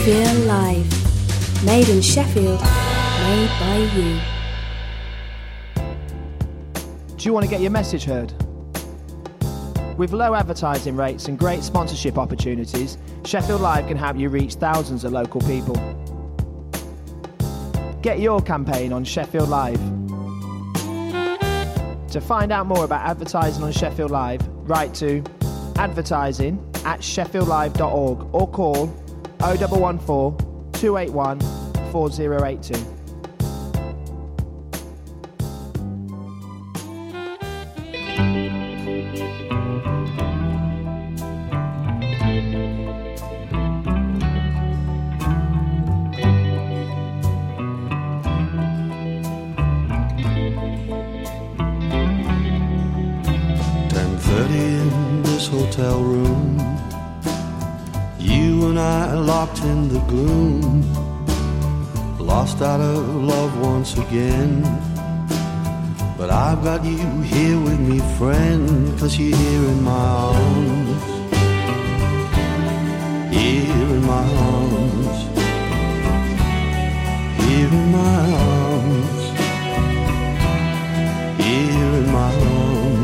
Feel Live. Made in Sheffield, made by you. Do you want to get your message heard? With low advertising rates and great sponsorship opportunities, Sheffield Live can help you reach thousands of local people. Get your campaign on Sheffield Live. To find out more about advertising on Sheffield Live, write to advertising@sheffieldlive.org or call 0114 281 4082. Hotel room, you and I locked in the gloom, lost out of love once again. But I've got you here with me, friend, 'cause you're here in my arms, here in my arms, here in my arms, here in my arms.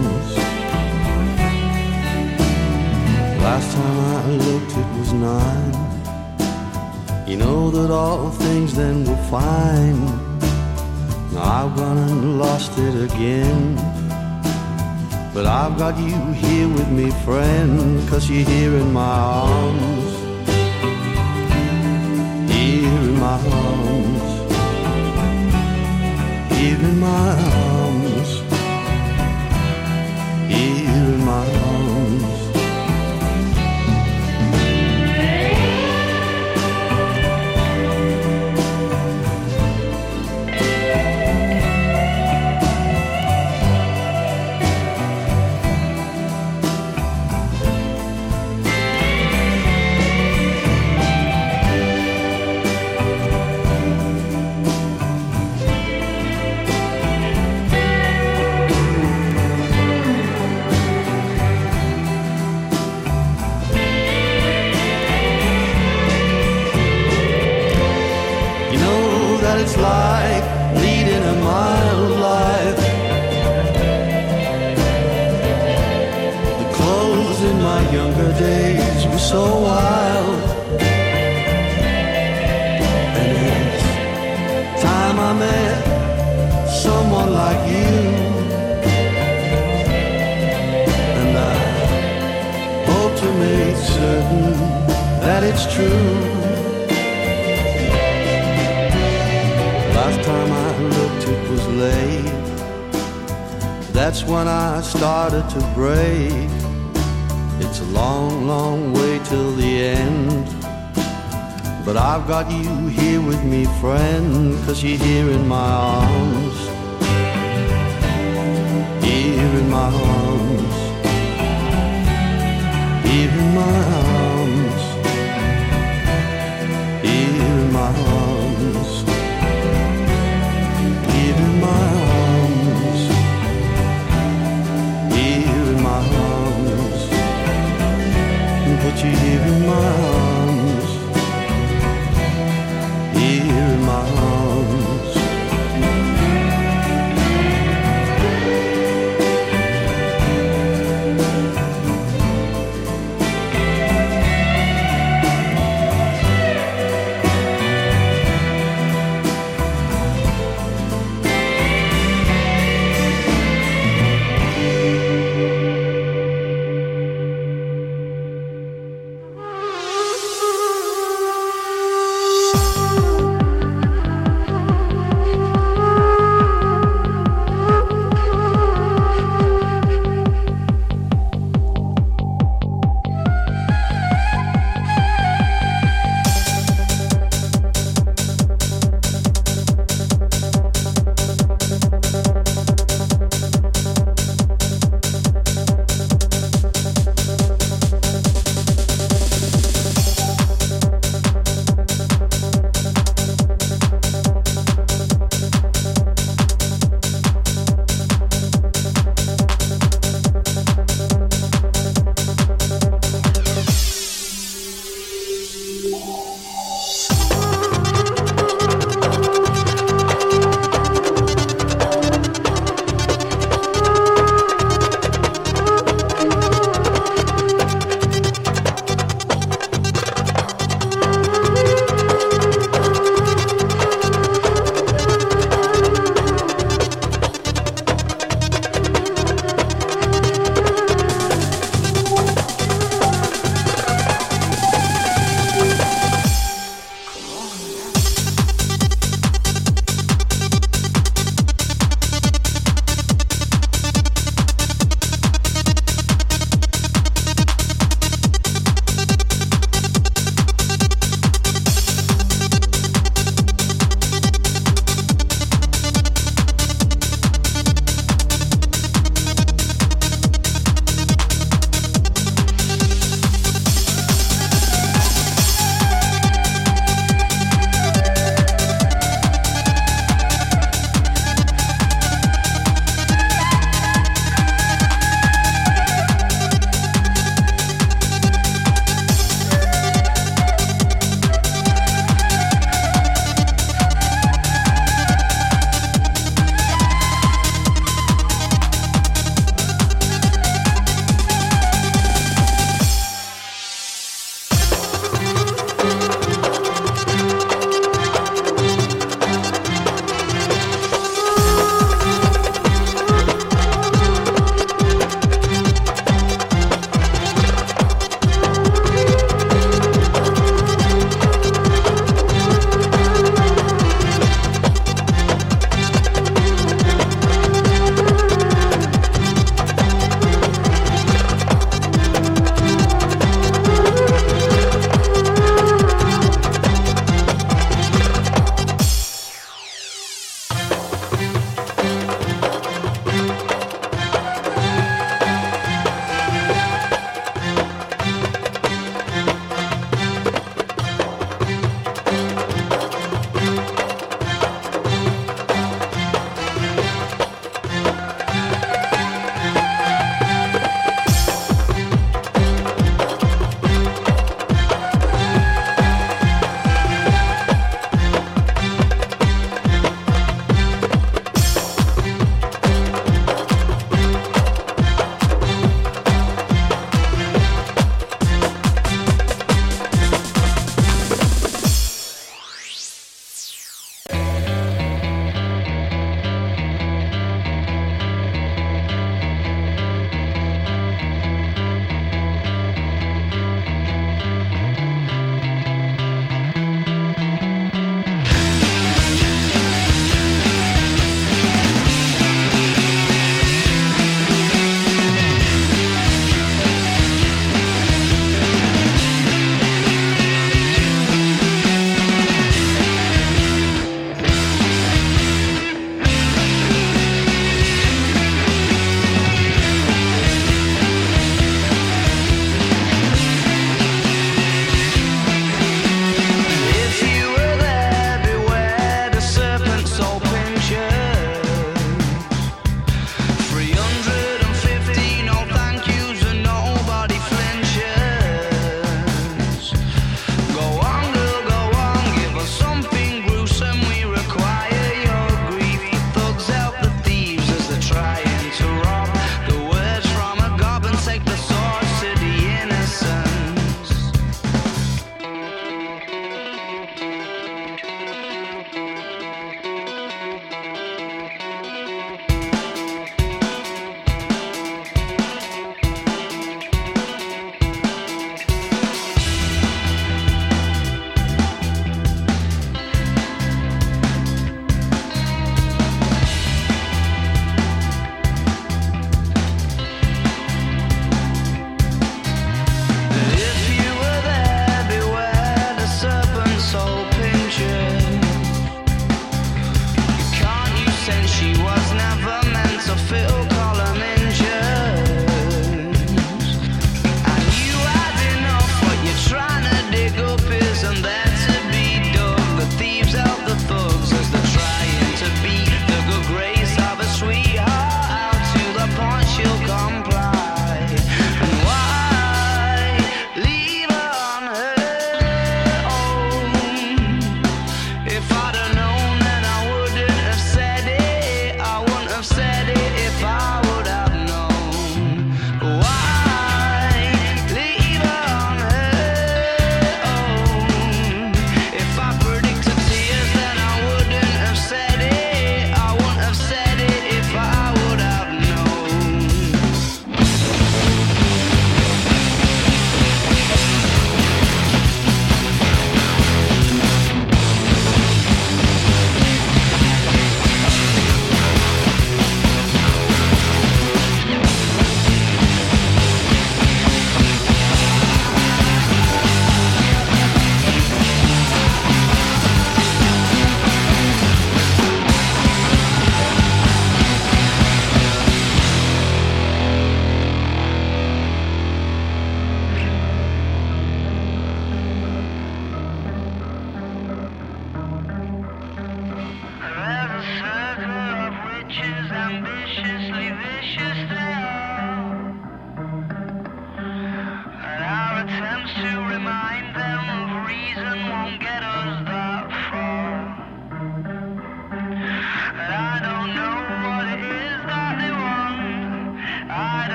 Last time I looked it was 9. You know that all things then were fine. Now I've gone and lost it again. But I've got you here with me, friend, 'cause you're here in my arms, here in my arms, here in my arms, here in my arms. It's like leading a mild life. The clothes in my younger days were so wild, and it's time I met someone like you, and I hope to make certain that it's true. Last time I looked it was late. That's when I started to break. It's a long, long way till the end. But I've got you here with me, friend, 'cause you're here in my arms, here in my arms, here in my arms, here in my arms, here in my arms, here in my arms, put you here in my arms, here in my arms.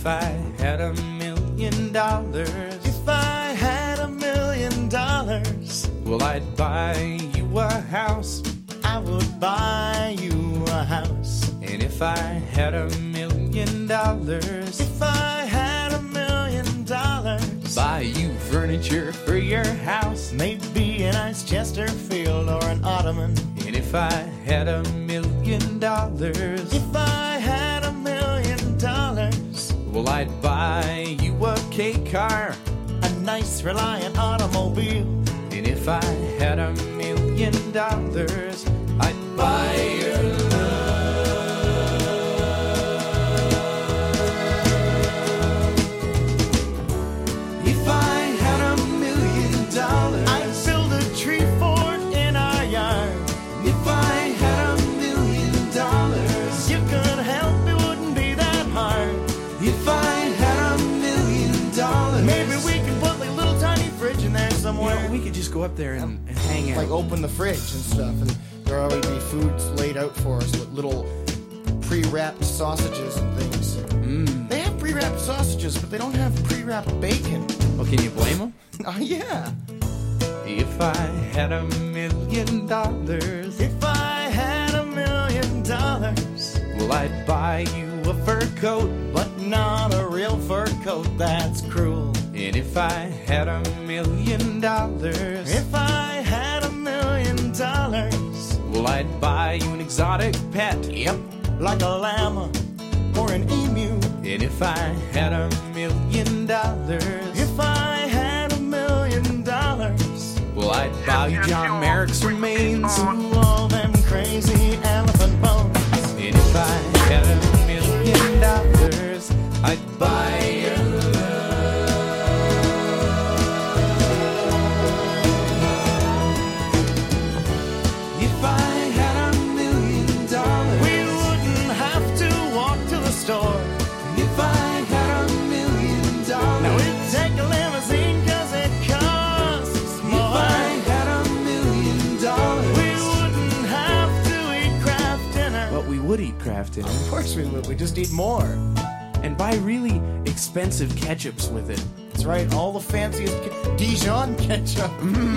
if I had $1 million, if I had $1 million, well, I'd buy you a house. I would buy you a house. And if I had $1 million, if I had $1 million, buy you furniture for your house. Maybe a nice Chesterfield or an ottoman. And if I had $1 million, if I had $1 million, well, I'd buy you a K car, a nice Reliant automobile. And if I had $1 million, I'd buy your love. If I had $1 million, I'd build a tree fort in our yard. If I had $1 million, you could help, it wouldn't be that hard. If I had $1 million, maybe we could put like a little tiny fridge in there somewhere. You know, we could just go up there and hang out. Like open the fridge and stuff, and there'll always be foods laid out for us with little pre-wrapped sausages and things. They have pre-wrapped sausages, but they don't have pre-wrapped bacon. Well, can you blame them? Oh yeah. If I had $1 million, If I had $1 million, well, I'd buy you a fur coat, but not a real fur coat, that's cruel. And if I had $1 million, If I had $1 million, well, I'd buy you an exotic pet. Yep, like a llama or an emu. And if I had $1 million, If I had $1 million, well, I'd buy you John Merrick's remains. ooh, all them crazy elephant bones. And if I had $1 million, I'd buy your love. If I had $1 million, We wouldn't have to walk to the store. if I had $1 million, Now we'd take a limousine 'cause it costs if more. I had $1 million, We wouldn't have to eat Kraft dinner. but we would eat Kraft dinner Of course we would. We just eat more. and buy really expensive ketchups with it. That's right. All the fanciest Dijon ketchup.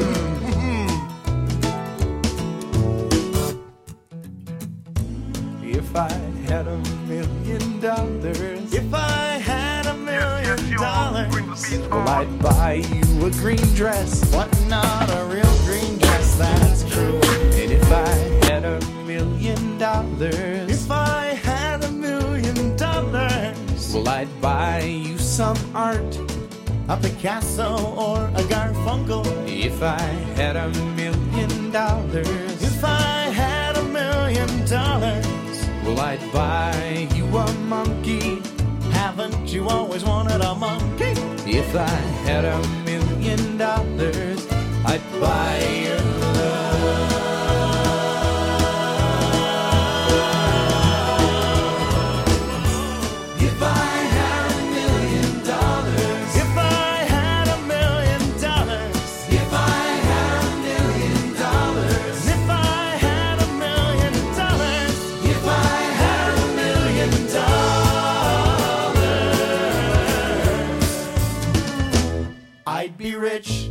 If I had $1 million, If I had $1 million, well, I'd buy you a green dress. but not a real green dress, that's true. And if I had $1 million, If I had $1 million, well, I'd buy you some art. a Picasso or a Garfunkel. If I had $1 million, If I had $1 million, well, I'd buy you a monkey. haven't you always wanted a monkey? If I had $1 million, I'd buy your love. If I had $1 million, If I had $1 million, if I had $1 million, if I had $1 million, if I had $1 million, I'd be rich.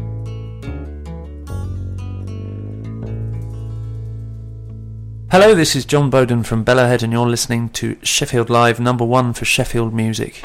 Hello, this is John Bowden from Bellowhead, and you're listening to Sheffield Live, #1 for Sheffield music.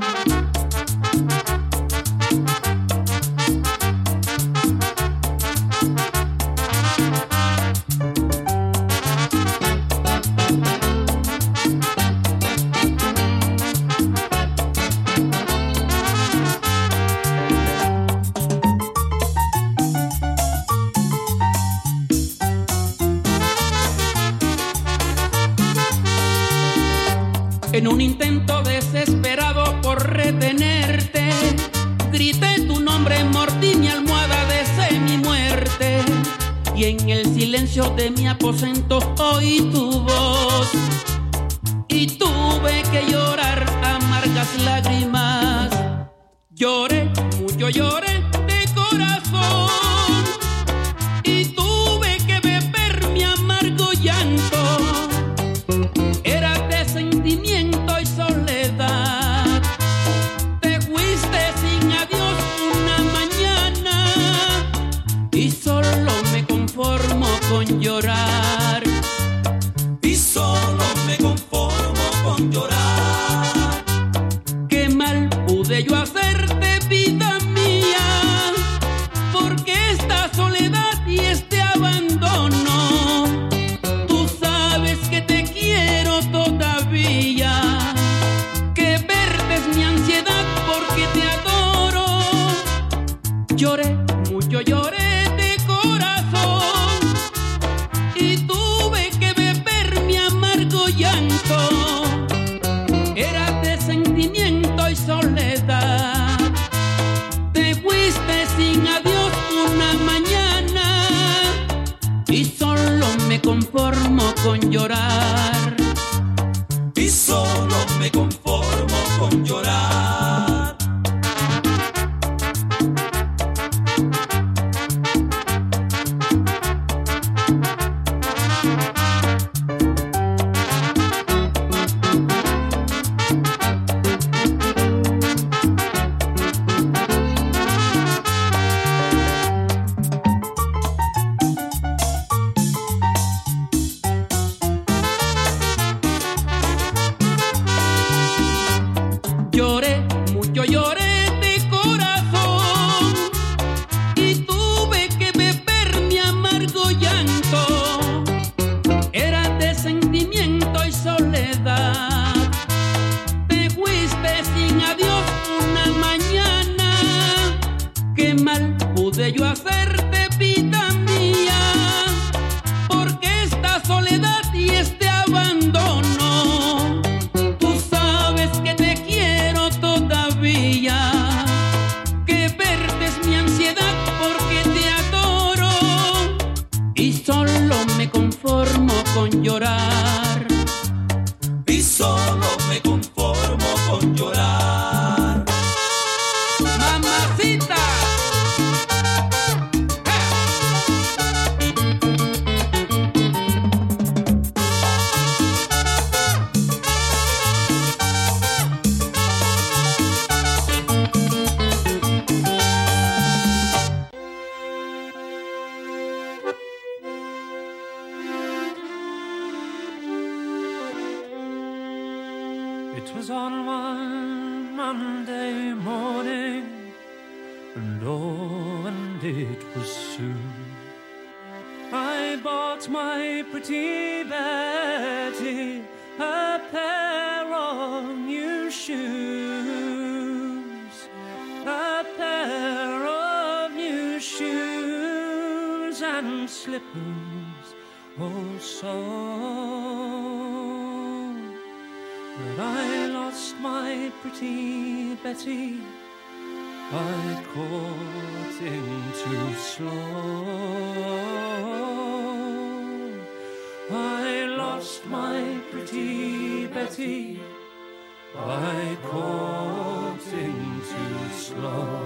En un intento desesperado por retenerte, grité tu nombre, mordí mi almohada, deseé mi muerte. Y en el silencio de mi aposento oí tu voz. Y tuve que llorar amargas lágrimas. Lloré, mucho lloré de corazón. Y tuve que beber mi amargo llanto. Era de sentimiento y soledad. conformo con llorar. Y solo me conformo con llorar. Yo hacerte vida mía, porque esta soledad y este abandono, tú sabes que te quiero todavía, que verte es mi ansiedad porque te adoro, y solo me conformo con llorar. Y solo me conformo con llorar. Mamacita. It was on one Monday morning, and oh, and it was soon. I bought my pretty Betty a pair of new shoes, a pair of new shoes and slippers, oh so. But I lost my pretty Betty, I caught in too slow. I lost my pretty Betty, I caught in too slow.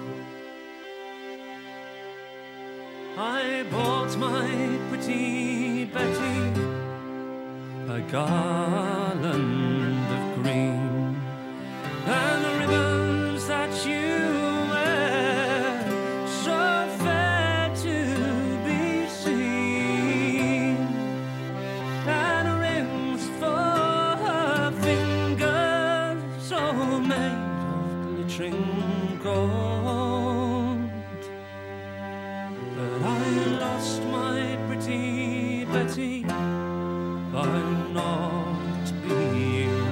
I bought my pretty Betty a garland of green, and the ribbons that you wear so fair to be seen, and rings for her fingers all made of glittering gold. But I lost my pretty Betty by not being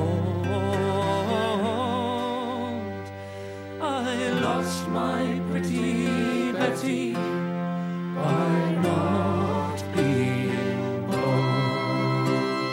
bold. I lost my pretty Betty by not being bold.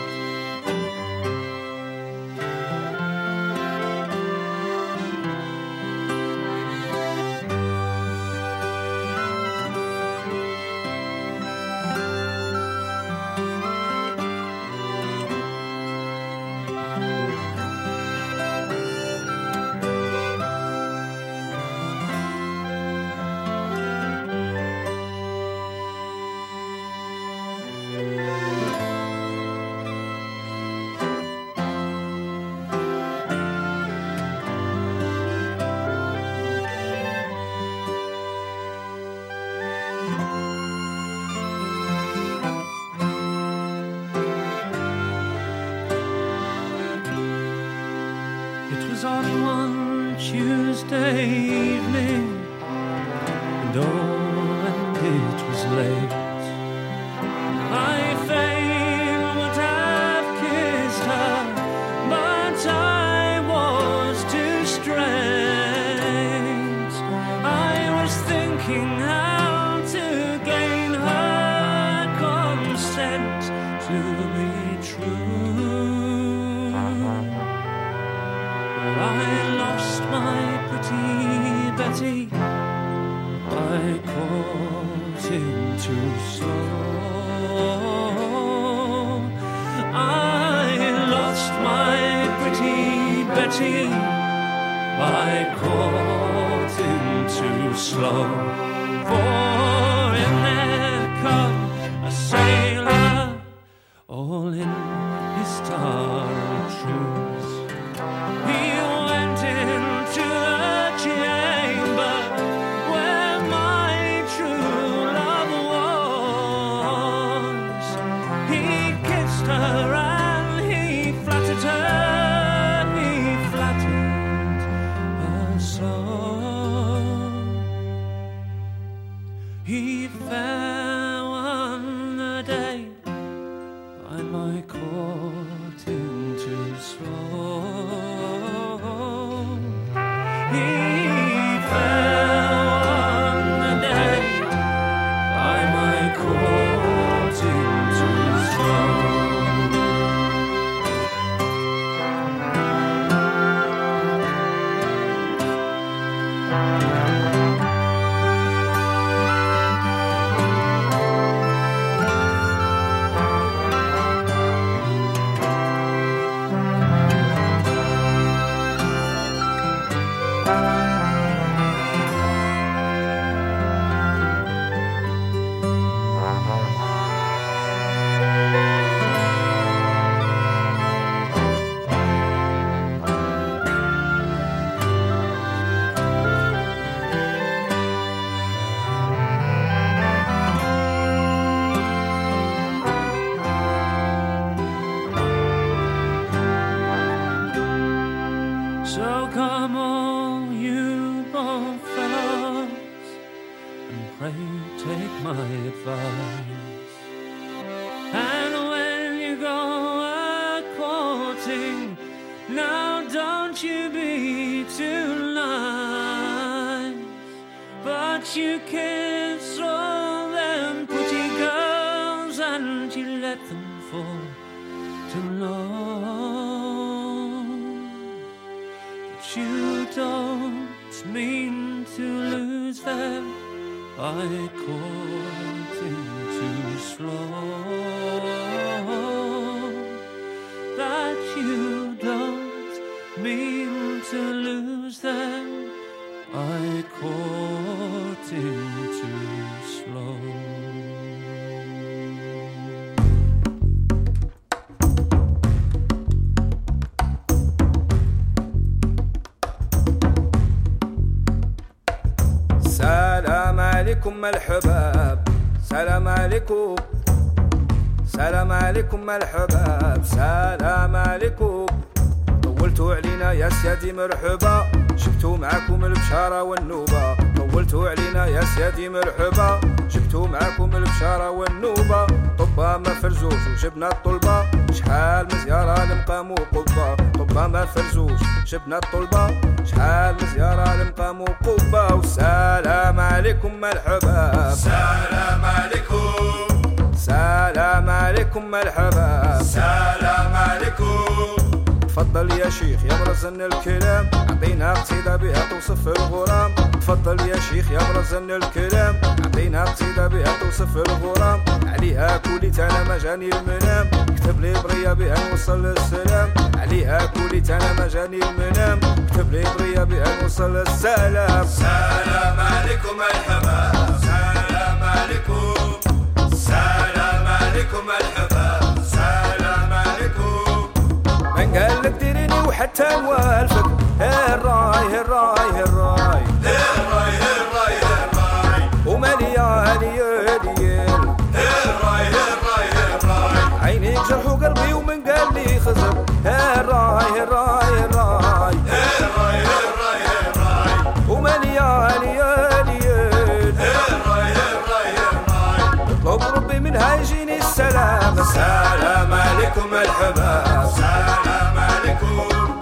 It was on one Tuesday evening, and oh, and it was late. I fain would have kissed her, but I was too straight. I was thinking how to gain her consent to be true. I lost my pretty Betty, I caught him too slow. I lost my pretty Betty by courting too slow. For in there come a sailor, all in his starry shoes. He went into the chamber where my true love was. He kissed her and he flattered her, he flattered her so. He fell on the day by my courting too slow. He fell on the day by my courting too slow. So come all you bold fellows, and pray take my advice. And when you go a-courting, now don't you be too nice, but you kiss all them pretty girls and you let them fall too low. You don't mean to lose them by courting too slow. That you don't mean to lose them by courting too slow. سلام عليكم الحباب، سلام عليكم، سلام عليكم الحباب، سلام عليكم. طولتوا علينا يا سيادي مرحبا، جبتوا معاكم البشارة والنوبة. طولتوا علينا يا سيادي مرحبا، جبتوا معاكم البشارة والنوبة. طبا ما فرزوش وجبنا الطلبة، شحال مزيارة لمقام وقبة. طبا ما فرزوش جبنا الطلبة، شحال مزيارة لمقام وقبة. والسلام عليكم الحباب، سلام عليكم، سلام عليكم الحباب، سلام عليكم. تفضل يا شيخ يا مرزن الكلام، عطينا قصيدة بها توصف الغرام. تفضل يا شيخ يا مرزن الكلام، عطينا قصيدة بها توصف الغرام. عليها كوليت انا ما جاني المنام، كتب لي برية بها نوصل للسلام. عليها كوليت انا ما جاني المنام، كتب لي برية بها نوصل للسلام. سلام عليكم الحباب، سلام عليكم، سلام عليكم الحباب، سلام عليكم. من قال لك ديريني وحتى نوالفك، الراي الراي الراي الراي الراي الراي، ومليان يديل الراي الراي الراي. عينيك جرح وقلبي ومن قال لي خزر، الراي الراي الراي الراي الراي الراي، ومليان يديل الراي الراي الراي. اطلب ربي منها يجيني السلام. سلام عليكم الحباب، سلام عليكم،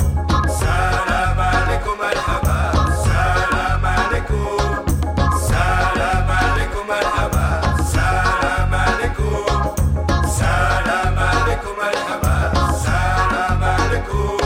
سلام عليكم الحباب، سلام عليكم، سلام عليكم الحباب، سلام عليكم، سلام عليكم الحباب، سلام عليكم.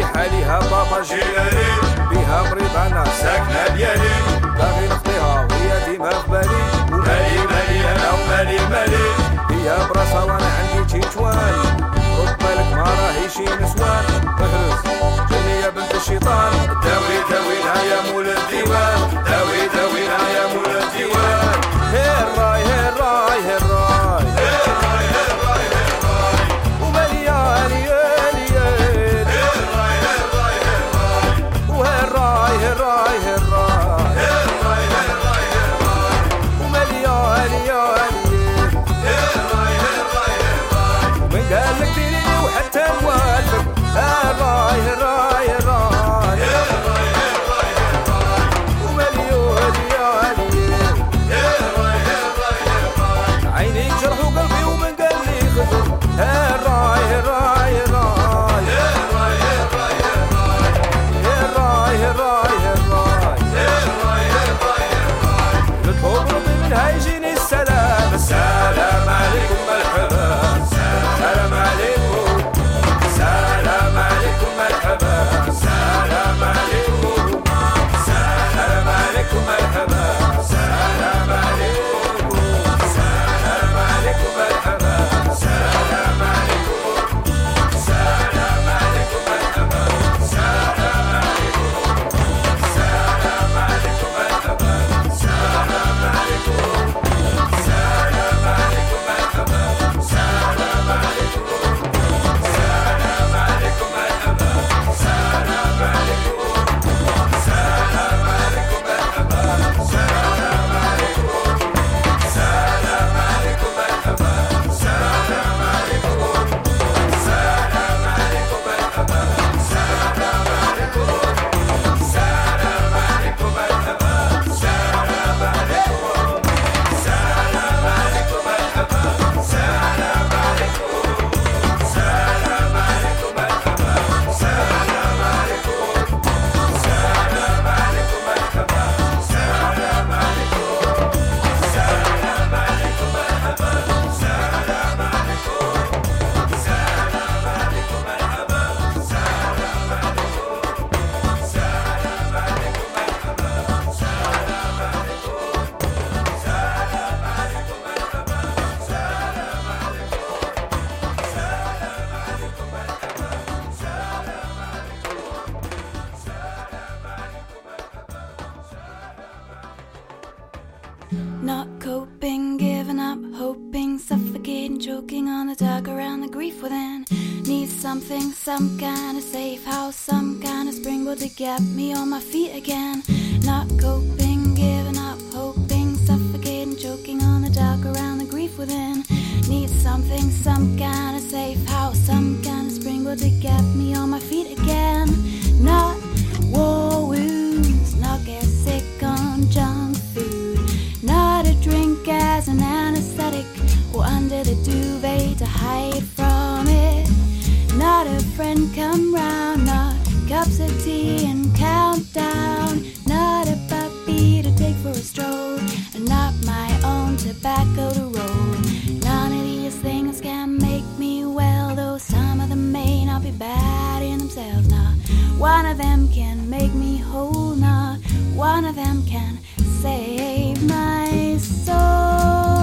حاليها بابا جيلاني بها مريض انا ساكنه ديالي باغي نخطيها وهي ديما في بالي ومالي مالي انا ومالي مالي هي براسها وانا عندي تيتوان رد بالك ما راهيش نسوان اهرس جنية بنت الشيطان داوي داوينها يا مول الديوان داوي داوينها يا مول الديوان هيراي هيراي هيراي هيراي هيراي هيراي ومالي يالي يالي يالي هيراي هيراي هيراي وهيراي هيراي هيراي هيراي هيراي هيراي ومالي يالي يالي هيراي هيراي هيراي ومن قال لك ديري وحتى نوالفك هيراي هيراي هيراي هيراي هيراي هيراي ومالي يالي يالي هيراي هيراي هيراي عيني جرحوا قلبي ومن قال لي خذ هيراي هيراي هيراي هيراي هيراي هيراي هيراي هيراي هيراي هيراي هيراي نطلب ربي منها يجيني السلام السلام عليكم مرحبا السلام عليكم السلام عليكم مرحبا السلام عليكم السلام عليكم مرحبا السلام عليكم السلام عليكم مرحبا السلام عليكم السلام عليكم مرحبا السلام عليكم السلام عليكم مرحبا السلام عليكم السلام عليكم مرحبا السلام عليكم السلام عليكم مرحبا السلام عليكم السلام عليكم مرحبا السلام عليكم السلام عليكم مرحبا السلام عليكم السلام عليكم مرحبا السلام عليكم السلام عليكم مرحبا السلام عليكم السلام عليكم مرحبا السلام عليكم السلام عليكم مرحبا السلام عليكم السلام عليكم مرحبا السلام عليكم السلام عليكم مرحبا السلام عليكم السلام عليكم مرحبا السلام Not coping, giving up, hoping, suffocating, choking on the dark around the grief within. Need something, some kind of safe house, some kind of springboard to get me on my feet again. Not coping, giving up, hoping, suffocating, choking on the dark around the grief within. Need something, some kind of safe house, some kind of springboard to get me on my feet again. Not war wounds, not get sick on junk food. Not a drink as an anesthetic or under the duvet to hide from it. Not a friend come round, not cups of tea and countdown. Not a puppy to take for a stroll, and not my own tobacco to roll. None of these things can make me well, though some of them may not be bad in themselves. Not one of them can make me whole, not one of them can save my soul.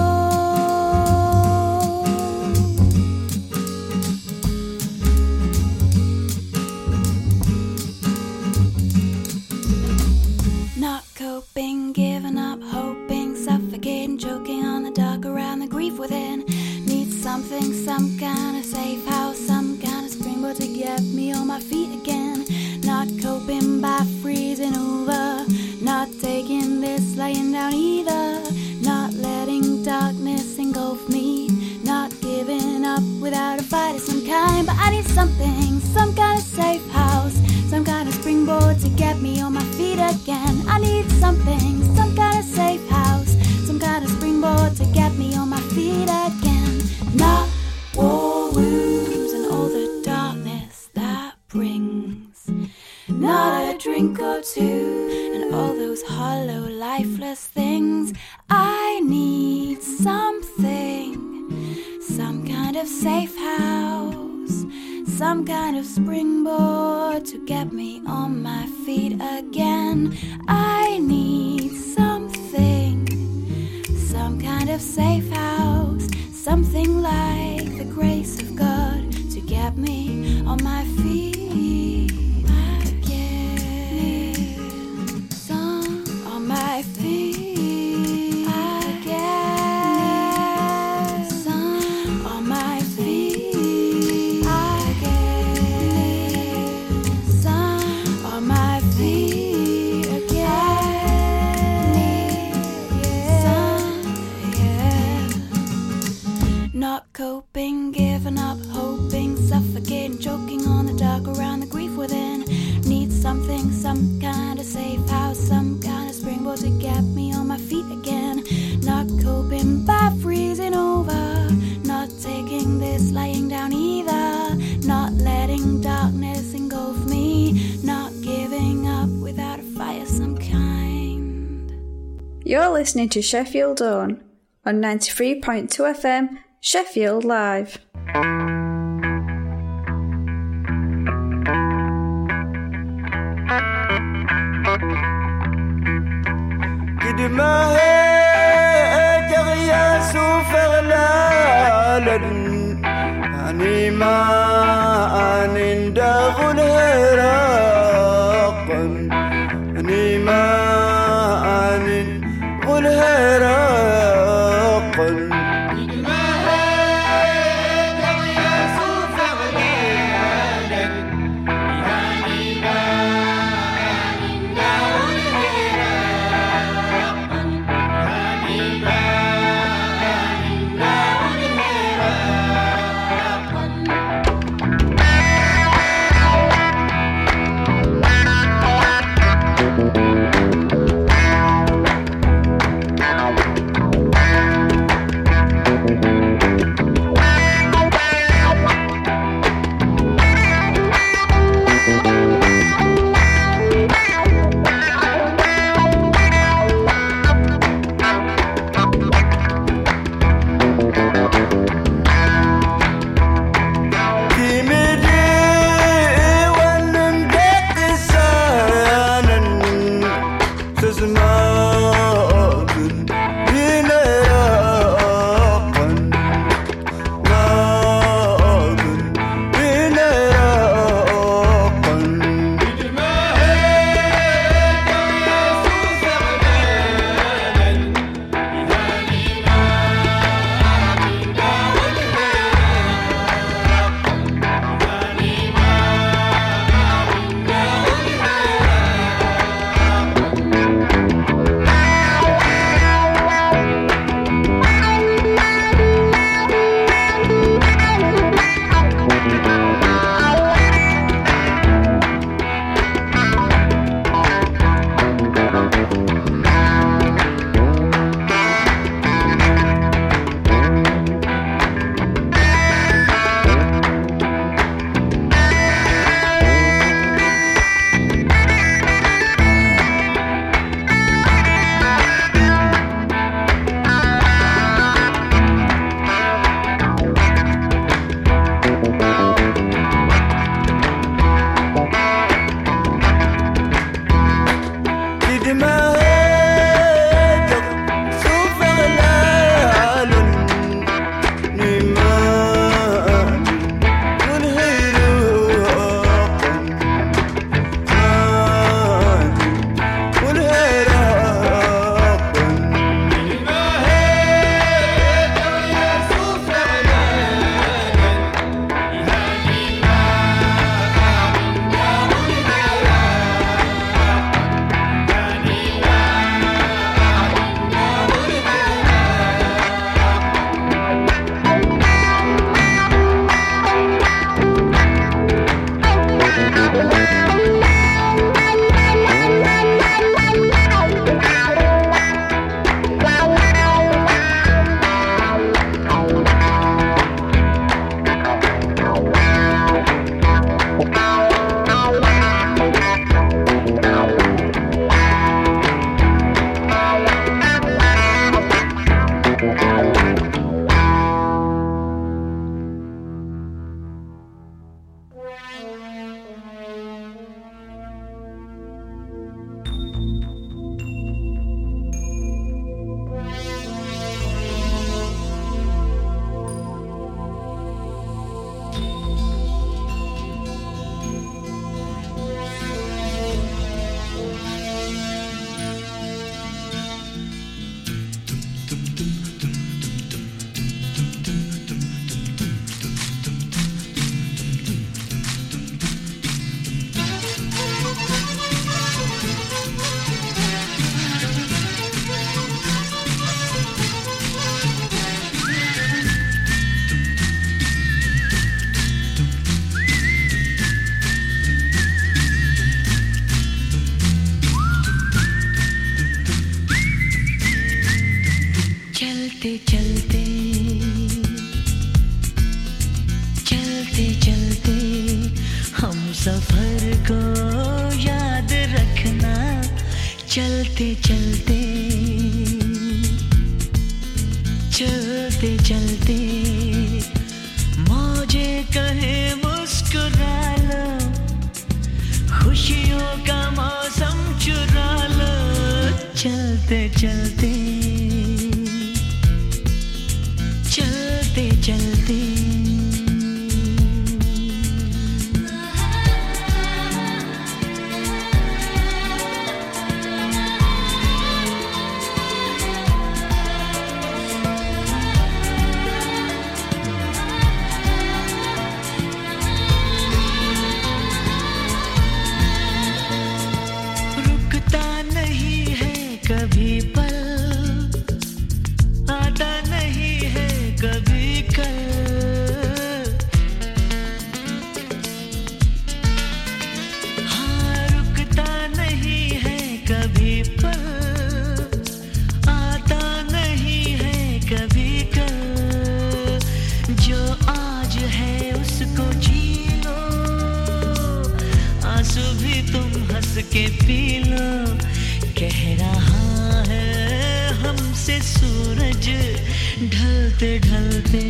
Not coping, giving up, hoping, suffocating, choking on the dark around the grief within. Need something, some kind of safe house, some kind of springboard to get me on my feet again. Not coping by freezing over, not taking this lying down either. Not letting darkness engulf me, not giving up without a fight of some kind. But I need something, some kind of safe house, some kind of springboard to get me on my feet again. I need something, some kind of safe house, some kind of springboard to get me on my feet again. Not war wounds and all the darkness that brings. Not a drink or two and all those hollow, lifeless things. I need something, some kind of safe house, some kind of springboard to get me on my feet again. I need something, some kind of safe house, something like the grace of God to get me on my feet. My feet, I guess. On my feet, I guess. On my feet again. Yeah. Not coping, giving up, hoping, suffocating, choking on the dark around the grief within. Need something, some kind of safe house, some kind of springboard to get me on my feet again. Not coping by freezing over, not taking this lying down either, not letting darkness engulf me, not giving up without a fire some kind. You're listening to Sheffield On 93.2 FM, Sheffield Live. ما هيك غياس وفغلالا أني ما أنندغ الهراقا أني ما أنندغ الهراقا ما هيك غياس وفغلالا أني ما चलते चलते चलते हम सफर को याद रखना चलते चलते चलते चलते मौजे कहे मुस्कुरा लो खुशियों का मौसम चुरा लो चलते चलते चलते चलते के पी लो कह रहा है हमसे सूरज ढलते ढलते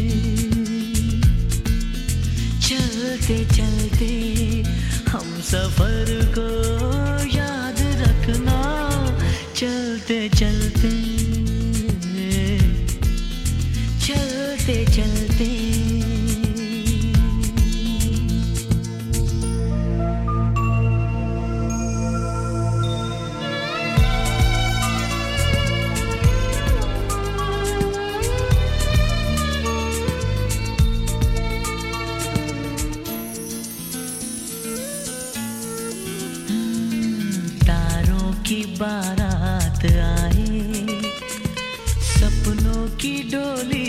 चलते चलते हम सफर को याद रखना चलते चलते चलते चलते बारात आए सपनों की डोली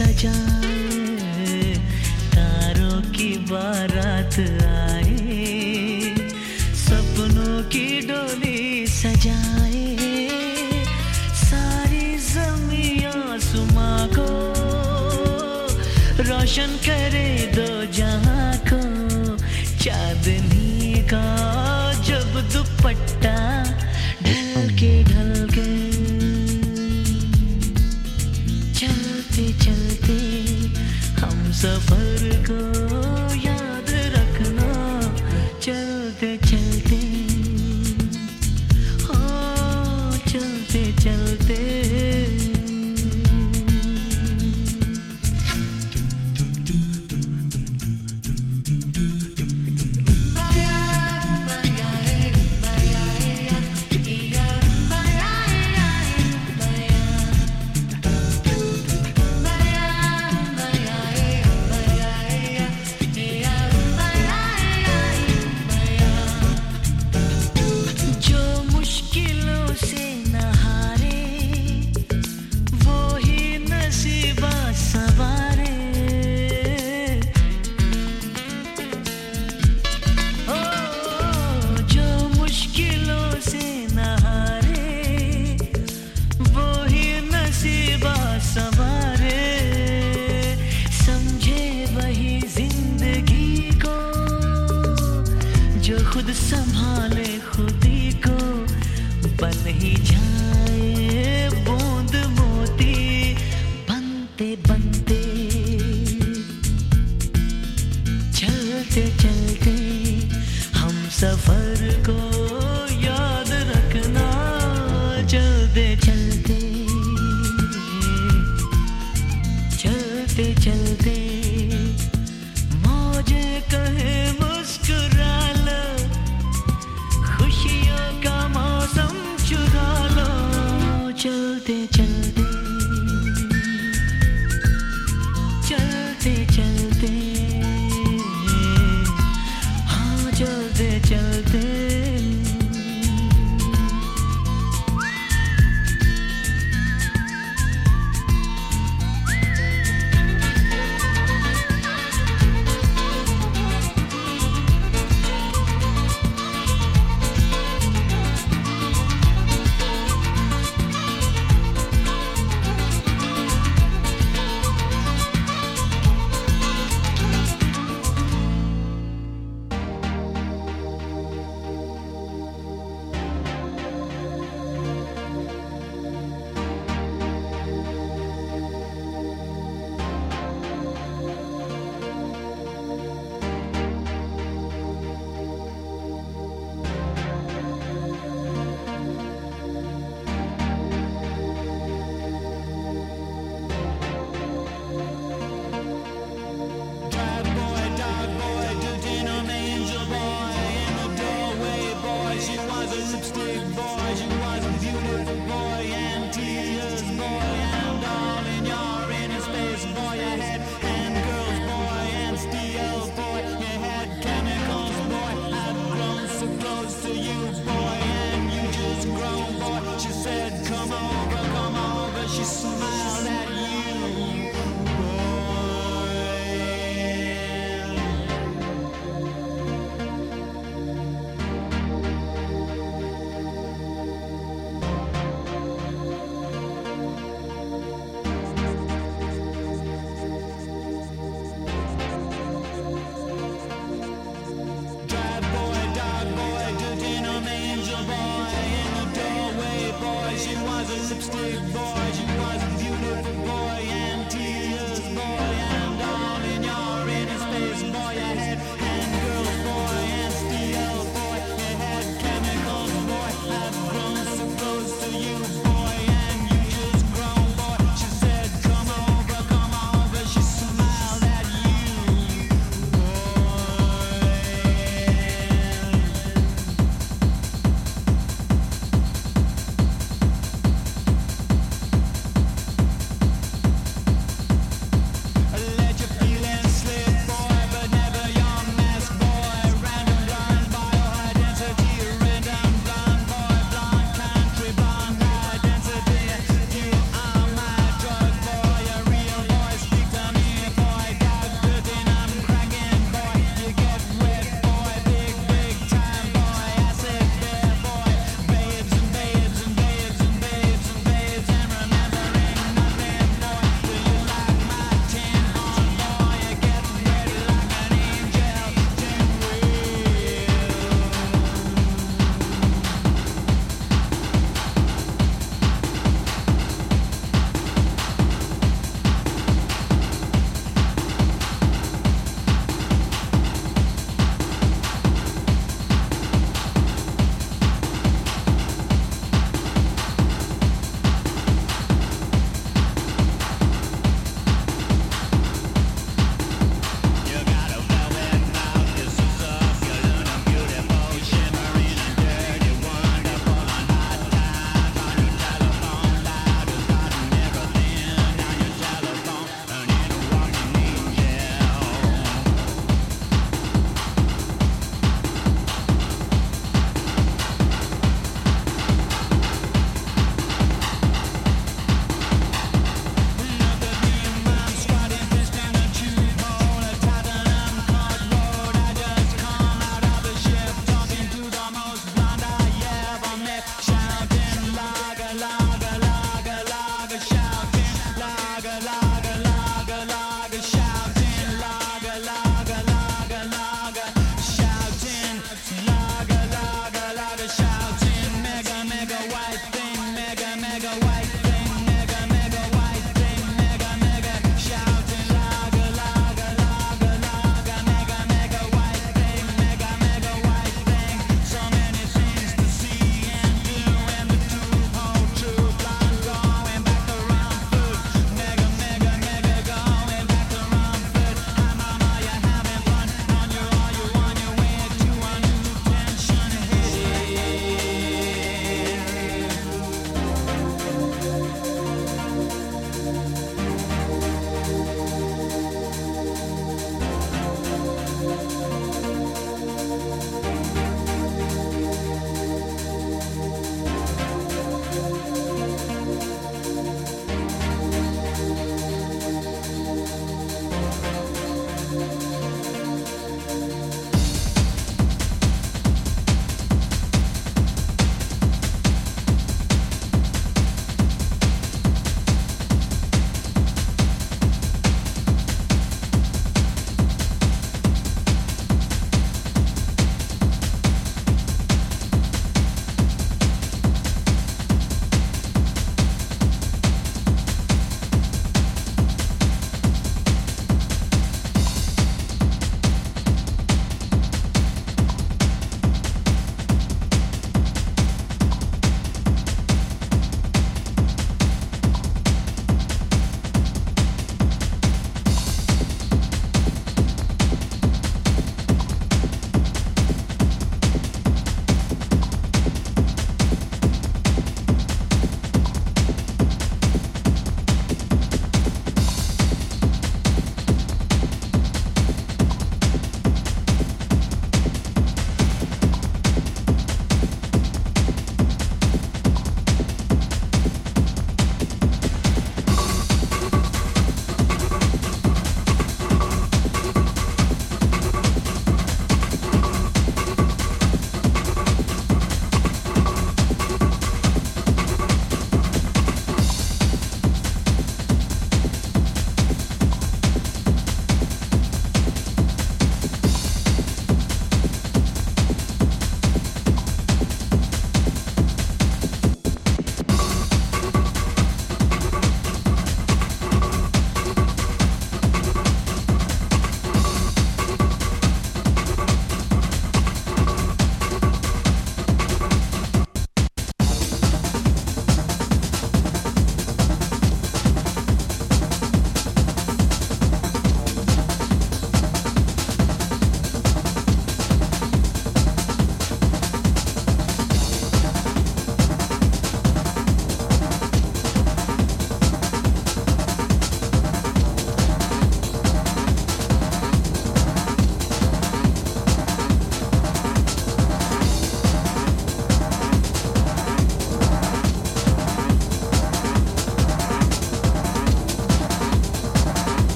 सजाए तारों की बारात आए सपनों की डोली सजाए सारी ज़मीं आसमां को रोशन करे दो जहां को चांदनी का जब दुपट्टा ढल के चलते चलते हम सफर को याद रखना चलते चलते हाँ चलते चलते खुद संभाले खुदी को बन ही जाए बूंद मोती बनते बनते चलते चलते हम सफर को याद रखना चलते चलते चलते चलते मौजे कहे मुस्कुरा लो खुशियों का मौसम चुरा लो चलते चलते चलते चलते हाँ चलते चलते she smiled at you, boy. Drive boy, dog boy, Dudinum angel boy, in the doorway boy, she was a lipstick boy, she was a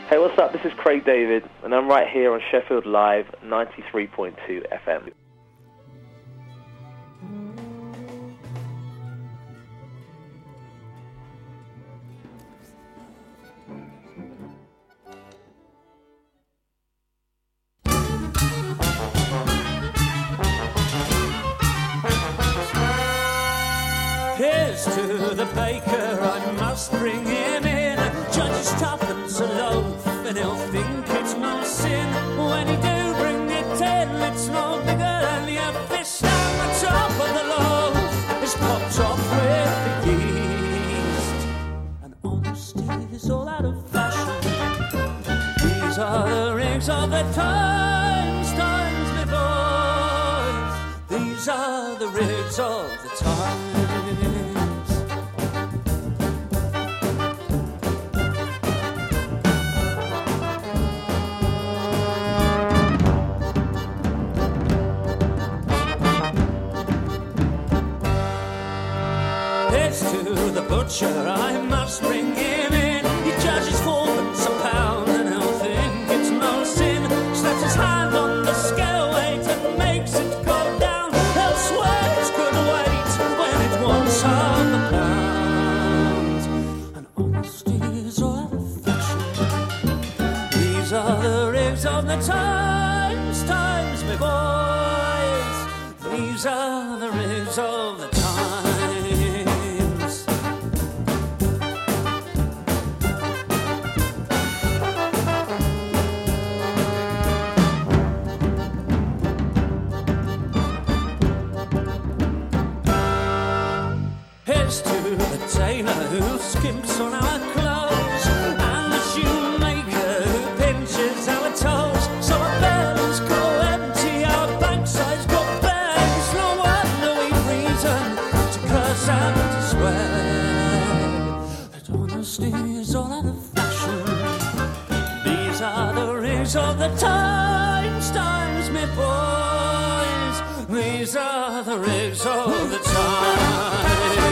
Hey, what's up? This is Craig David, and I'm right here on Sheffield Live 93.2 FM. Here's to the baker, I must bring him in. Judge's tuppence a loaf, and he'll think it's no sin. When he do bring it in, it's no bigger than your fist. And the top of the loaf is popped off with the yeast. And honesty is all out of fashion. These are the rigs of the times before. These are the rigs of the times. To the butcher, I must bring him in. He judges fourpence a pound, and he'll think it's no sin. Slaps his hand on the scale weight and makes it go down. He'll swear it's good weight when it wants half a pound. And honesty is all out of fashion. These are the rigs of the times, me boys. These are the rigs of the times. Here's to the tailor who skimps on our clothes, and the shoemaker who pinches our toes. So our bellies go empty, our backsides go bare. It's no wonder we've reason to curse and to swear. That honesty is all out of fashion. These are the rigs of the times, me boys. These are the rigs of the times.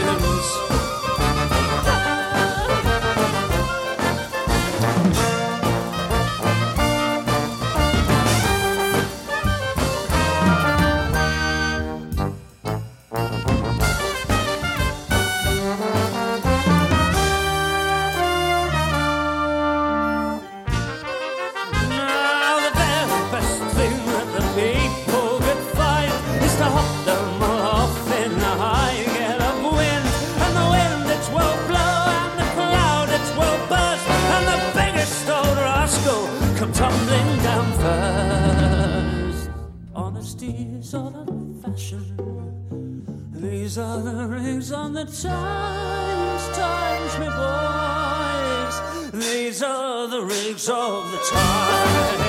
Tumbling down first. Honesty is all out of fashion. These are the rigs on the times, me boys. These are the rigs of the times.